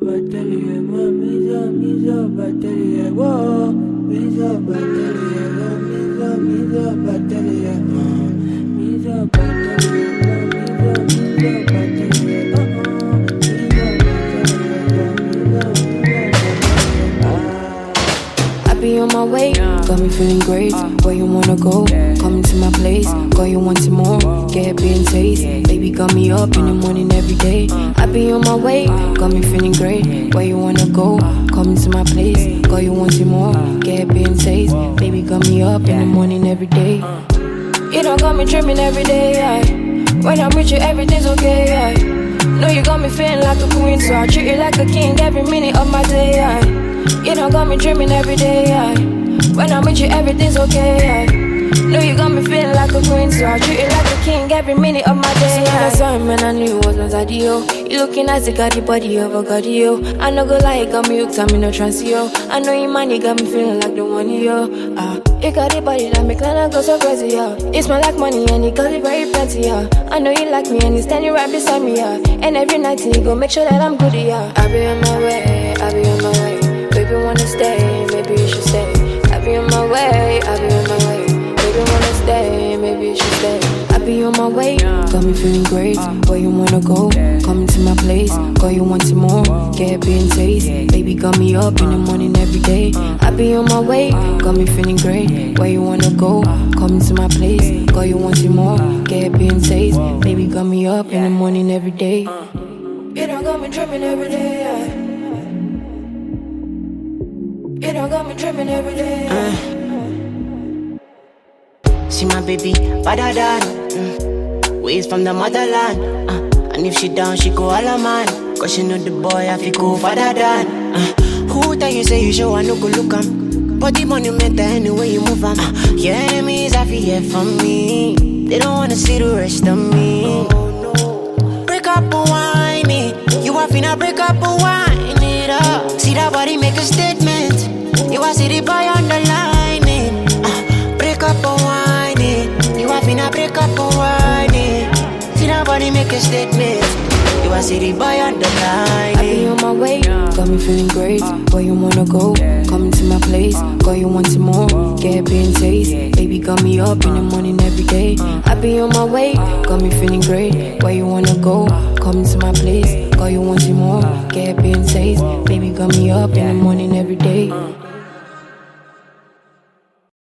bateria, misa, bateria, wow. Misa, bateria, misa, bateria, misa, bateria, misa, bateria, Be on my way, got me feeling great. Where you wanna go? Come to my place. Girl, you want some more? Get being taste. Baby, got me up in the morning every day. I be on my way, got me feeling great. Where you wanna go? Come to my place. Girl, you want some more? Get being taste. Baby, got me up in the morning every day. You don't got me dreaming every day. When I'm with you, everything's okay. Know you got me feeling like a queen, so I treat you like a king every minute of my day. You don't got me dreaming every day. When I'm with you, everything's okay. Know you got me feeling like a queen, so I treat you like a king every minute of my day. That's why, man, I knew it was not ideal. You looking nice, you got the body of a cardio. I no go lie, you got me hooked, I'm in no trance, yo. I know you man, you got me feeling like the one, yo. You got the body that make Lana go so crazy, yo. It smell like money and it got it very plenty, yo. I know you like me and you standing right beside me, yo. And every night you go make sure that I'm good, yo. I be on my way, I be on my way. Baby wanna stay, maybe you should stay. I be on my way, I be on my way. Baby wanna stay, maybe you should stay. I be on my way, got me feeling great. Where you wanna go? Come into my place. Girl, you want some more? Get being taste. Baby got me up in the morning every day. I be on my way, got me feeling great. Where you wanna go? Come into my place. Girl, you want some more? Get being taste. Baby got me up in the morning every day. You don't got me dreaming every day. You don't got me tripping every day. See my baby, better than ways from the motherland. And if she down, she go all a man. Cause she know the boy, I feel go farther than. Who tell you say you show, I no go look am. But the money meant anyway you move am. Your enemies, I feel hear from me. They don't wanna see the rest of me. Break up and whine it. You want finna break up and whine it up. See that body make a statement. You want see the boy underlining. Break up and whine it. You want finna break up and whine it. See that body make a statement. You want see the boy underlining. I be on my way, got me feeling great. Where you wanna go? Come to my place. Girl, you want some more? Get being taste. Baby got me up in the morning every day. I be on my way, got me feeling great. Where you wanna go? Come to my place. Girl, you want some more? Get being taste. Baby got me up in the morning every day.